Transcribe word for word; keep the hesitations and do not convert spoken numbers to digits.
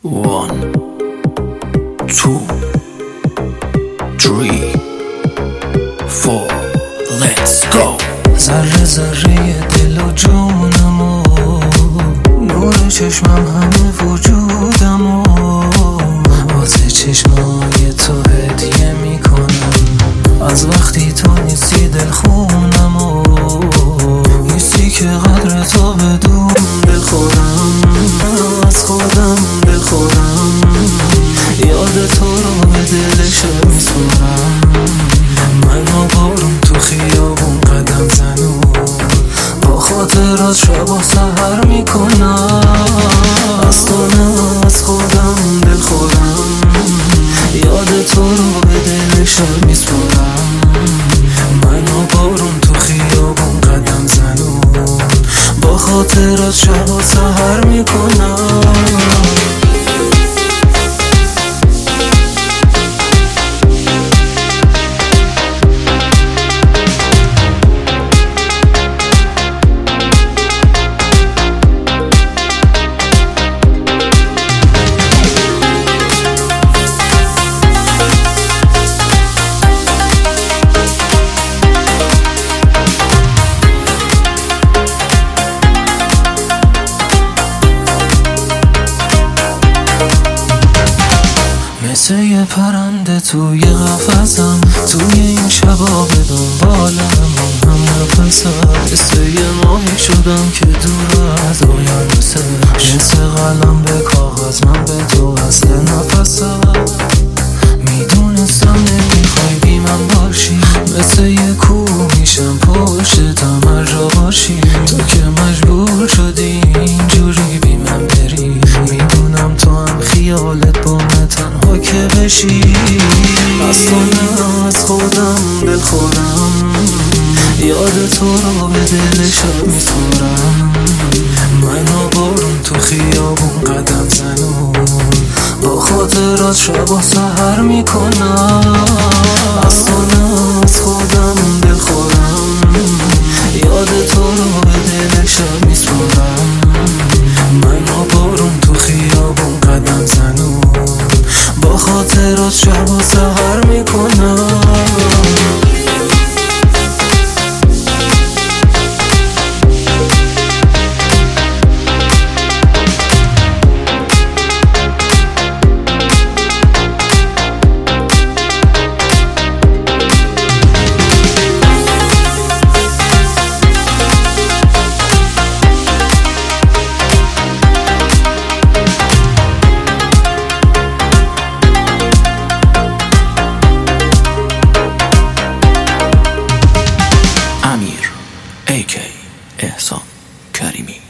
One, two, three, four, let's go. ذره ذره دل و جونمو، نور چشمم همه وجودمو واسه چشمای تو هدیه میکنم. از وقتی تو نیستی دل خونمو، نیستی که قدر تو بدون دل خودم، از خودم دل خودم، یاد تو رو به دل شب میسپرم. من و بارون تو خیابون قدم زنو، با خاطرات شب و سحر میکنم. از تو نه از خودم دل خودم، یاد تو رو به دل شب میسپرم. من و بارون تو خیابون قدم زنو، با خاطرات شب و سحر میکنم. مثل یه پرنده توی قفسم، توی این شبا به دنبالم هم نفسم. مثل یه ماهی شدم که دور از آینده، مثل قلم به کاغذ من به تو اصل نفسم. میدونستم نمیخوای بی من باشی، مثل یه کوه میشم پشتم هر جا باشی. تو که مجبور شدی اینجوری بی من بری، میدونم تو هم خیالت با من تنها که بشی. از تو نه از خودم دل خودم، یاد تو رو به دل شب میسپرم. من و بارون تو خیابون قدم زنو، با خاطرات شب و سحر میکنم. از تو نه از خودم دل خودم، یاد تو رو به دل شب میسپرم. من و بارون تو خیابون قدم زنو، با خاطرات شب و سحر میکنم. امیر ای کی احسان کریمی.